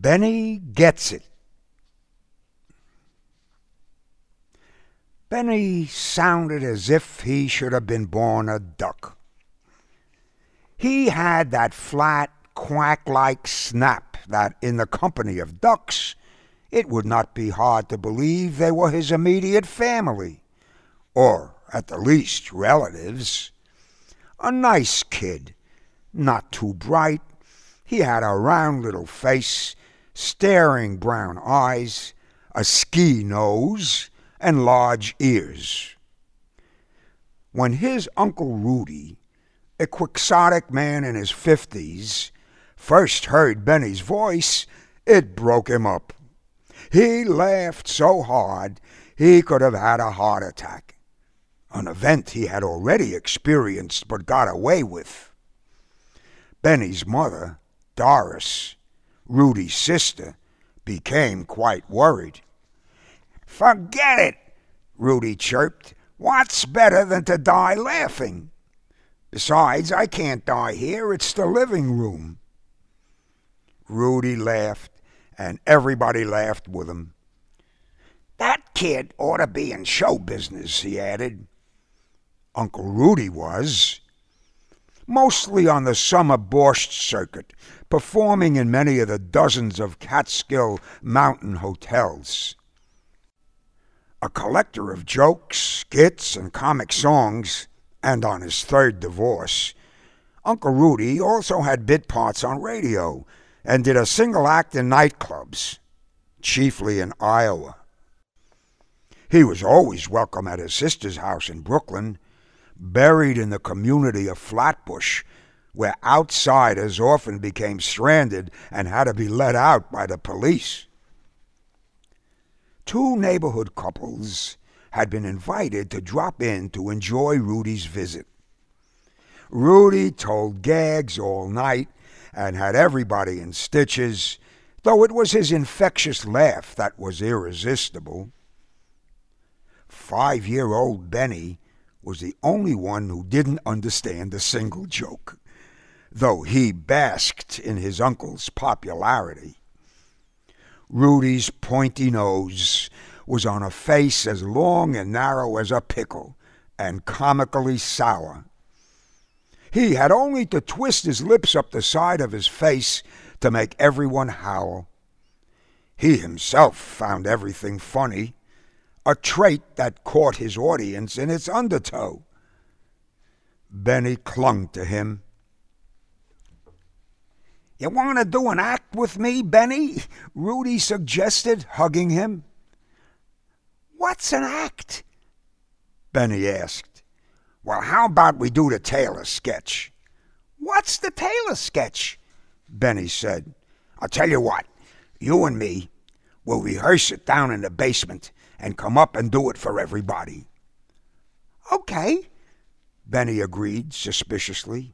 Benny Gets It. Benny sounded as if he should have been born a duck. He had that flat, quack-like snap that, in the company of ducks, it would not be hard to believe they were his immediate family, or, at the least, relatives. A nice kid, not too bright. He had a round little face, staring brown eyes, a ski nose, and large ears. When his Uncle Rudy, a quixotic man in his 50s, first heard Benny's voice, it broke him up. He laughed so hard he could have had a heart attack, an event he had already experienced but got away with. Benny's mother, Doris, Rudy's sister, became quite worried. "Forget it," Rudy chirped. "What's better than to die laughing? Besides, I can't die here. It's the living room." Rudy laughed, and everybody laughed with him. "That kid ought to be in show business," he added. Uncle Rudy was. Mostly on the summer borscht circuit, performing in many of the dozens of Catskill mountain hotels. A collector of jokes, skits, and comic songs, and on his third divorce, Uncle Rudy also had bit parts on radio and did a single act in nightclubs, chiefly in Iowa. He was always welcome at his sister's house in Brooklyn, buried in the community of Flatbush, where outsiders often became stranded and had to be let out by the police. Two neighborhood couples had been invited to drop in to enjoy Rudy's visit. Rudy told gags all night and had everybody in stitches, though it was his infectious laugh that was irresistible. 5-year-old Benny was the only one who didn't understand a single joke, though he basked in his uncle's popularity. Rudy's pointy nose was on a face as long and narrow as a pickle, and comically sour. He had only to twist his lips up the side of his face to make everyone howl. He himself found everything funny, a trait that caught his audience in its undertow. Benny clung to him. "You want to do an act with me, Benny?" Rudy suggested, hugging him. "What's an act?" Benny asked. "Well, how about we do the Taylor sketch?" "What's the Taylor sketch?" Benny said. "I'll tell you what, you and me, we'll rehearse it down in the basement and come up and do it for everybody." "Okay," Benny agreed suspiciously.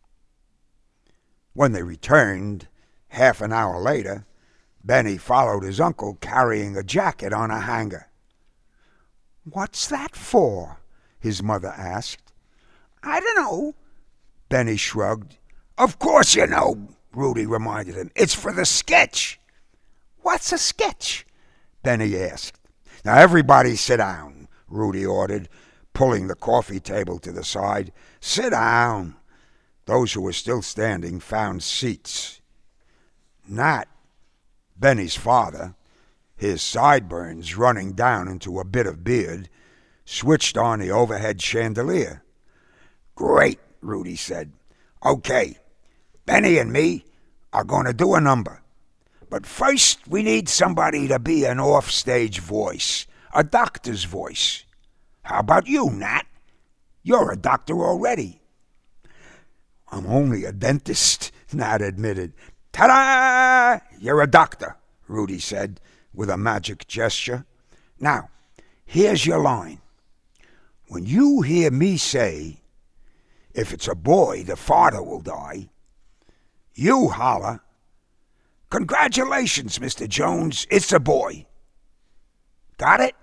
When they returned, half an hour later, Benny followed his uncle carrying a jacket on a hanger. "What's that for?" his mother asked. "I don't know," Benny shrugged. "Of course you know," Rudy reminded him. "It's for the sketch." "What's a sketch?" Benny asked. "Now everybody sit down," Rudy ordered, pulling the coffee table to the side. "Sit down." Those who were still standing found seats. Nat, Benny's father, his sideburns running down into a bit of beard, switched on the overhead chandelier. "Great," Rudy said. "Okay, Benny and me are going to do a number. But first we need somebody to be an off-stage voice, a doctor's voice. How about you, Nat? You're a doctor already." "I'm only a dentist," Nat admitted. "Ta-da! You're a doctor," Rudy said with a magic gesture. "Now, here's your line. When you hear me say, 'If it's a boy, the father will die,' you holler, 'Congratulations, Mr. Jones, it's a boy.' Got it?"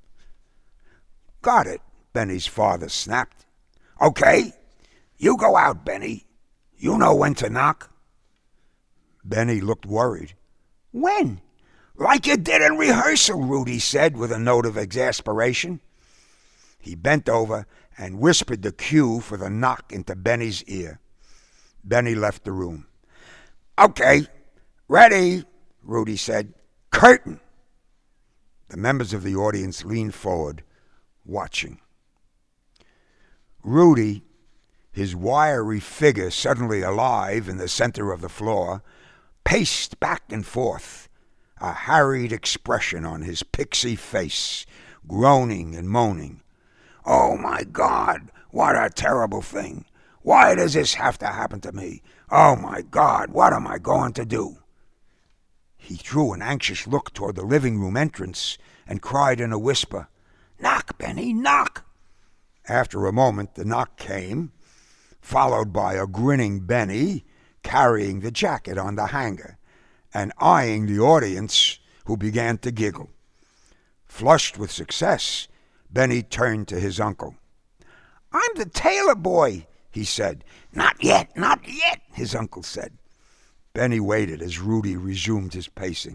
"Got it," Benny's father snapped. "Okay, you go out, Benny. You know when to knock." Benny looked worried. When? Like you did in rehearsal, Rudy said with a note of exasperation. He bent over and whispered the cue for the knock into Benny's ear. Benny left the room. Okay, ready, Rudy said. Curtain. The members of the audience leaned forward, watching. Rudy, his wiry figure suddenly alive in the center of the floor, paced back and forth, a harried expression on his pixie face, groaning and moaning. Oh, my God, what a terrible thing. Why does this have to happen to me? Oh, my God, what am I going to do? He threw an anxious look toward the living room entrance and cried in a whisper, Knock, Benny, knock! After a moment, the knock came, followed by a grinning Benny carrying the jacket on the hanger and eyeing the audience, who began to giggle. Flushed with success, Benny turned to his uncle. I'm the tailor boy, he said. Not yet, his uncle said. Benny waited as Rudy resumed his pacing.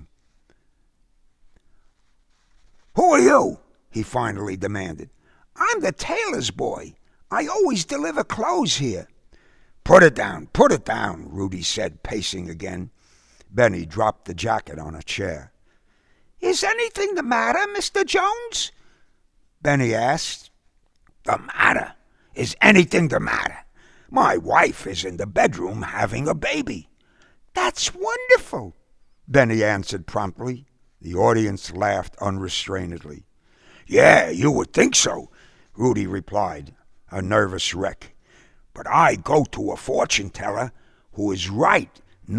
Who are you? He finally demanded. I'm the tailor's boy. I always deliver clothes here. Put it down, Rudy said, pacing again. Benny dropped the jacket on a chair. Is anything the matter, Mr. Jones? Benny asked. The matter? Is anything the matter? My wife is in the bedroom having a baby. That's wonderful, Benny answered promptly. The audience laughed unrestrainedly. Yeah, you would think so, Rudy replied, a nervous wreck. But I go to a fortune teller who is right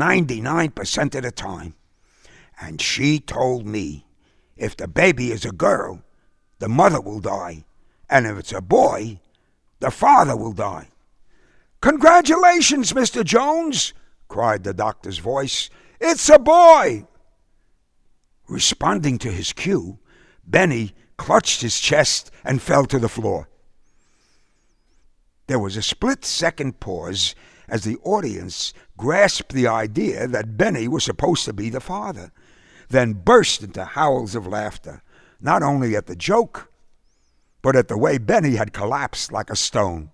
99% of the time. And she told me if the baby is a girl, the mother will die. And if it's a boy, the father will die. Congratulations, Mr. Jones, cried the doctor's voice. It's a boy. Responding to his cue, Benny clutched his chest and fell to the floor. There was a split-second pause as the audience grasped the idea that Benny was supposed to be the father, then burst into howls of laughter, not only at the joke, but at the way Benny had collapsed like a stone.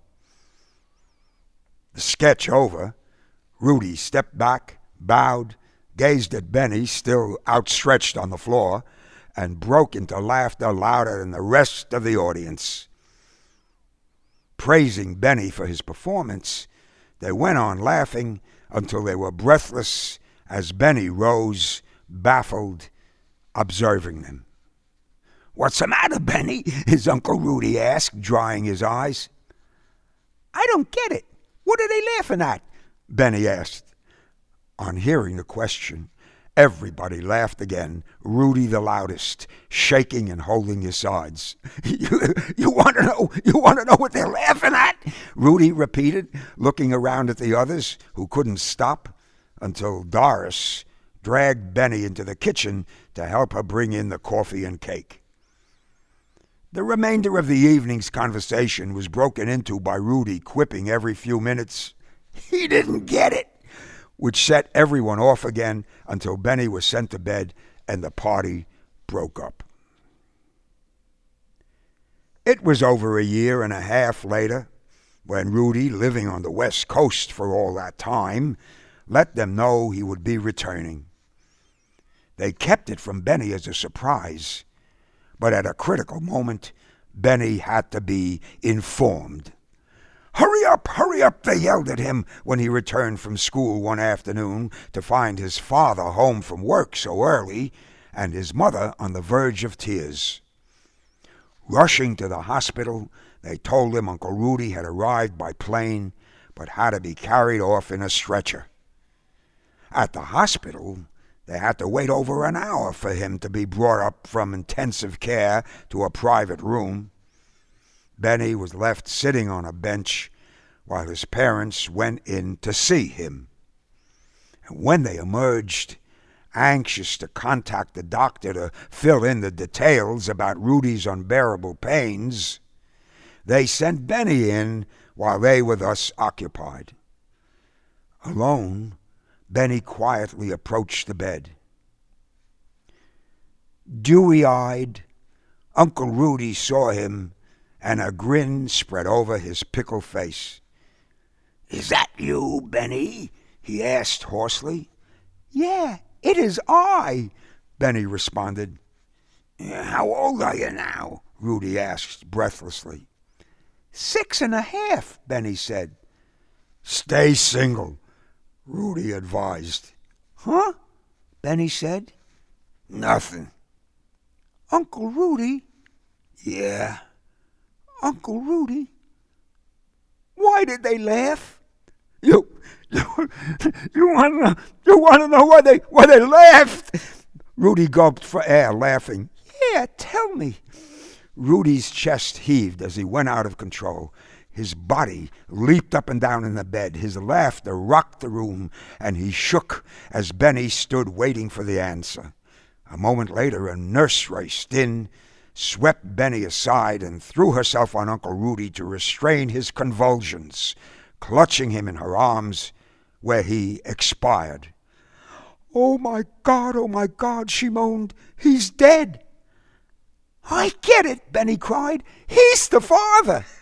The sketch over, Rudy stepped back, bowed, gazed at Benny still outstretched on the floor, and broke into laughter louder than the rest of the audience. Praising Benny for his performance, they went on laughing until they were breathless as Benny rose, baffled, observing them. What's the matter, Benny? His Uncle Rudy asked, drying his eyes. I don't get it. What are they laughing at? Benny asked. On hearing the question, everybody laughed again, Rudy the loudest, shaking and holding his sides. You want to know what they're laughing at? Rudy repeated, looking around at the others, who couldn't stop, until Doris dragged Benny into the kitchen to help her bring in the coffee and cake. The remainder of the evening's conversation was broken into by Rudy quipping every few minutes, He didn't get it, which set everyone off again until Benny was sent to bed and the party broke up. It was over a year and a half later when Rudy, living on the West Coast for all that time, let them know he would be returning. They kept it from Benny as a surprise, but at a critical moment, Benny had to be informed. Hurry up, they yelled at him when he returned from school one afternoon to find his father home from work so early and his mother on the verge of tears. Rushing to the hospital, they told him Uncle Rudy had arrived by plane but had to be carried off in a stretcher. At the hospital, they had to wait over an hour for him to be brought up from intensive care to a private room. Benny was left sitting on a bench while his parents went in to see him. And when they emerged, anxious to contact the doctor to fill in the details about Rudy's unbearable pains, they sent Benny in while they were thus occupied. Alone, Benny quietly approached the bed. Dewy-eyed, Uncle Rudy saw him, and a grin spread over his pickled face. "Is that you, Benny?" he asked hoarsely. "Yeah, it is I," Benny responded. "How old are you now?" Rudy asked breathlessly. 6.5, Benny said. "Stay single," Rudy advised. "Huh?" Benny said. "Nothing." "Uncle Rudy?" "Yeah." "Uncle Rudy?" Why did they laugh? You want to know why they laughed? Rudy gulped for air, laughing. "Yeah, tell me." Rudy's chest heaved as he went out of control. His body leaped up and down in the bed. His laughter rocked the room, and he shook as Benny stood waiting for the answer. A moment later, a nurse raced in, swept Benny aside, and threw herself on Uncle Rudy to restrain his convulsions, clutching him in her arms, where he expired. Oh, my God, she moaned. "He's dead." "I get it," Benny cried. "He's the father."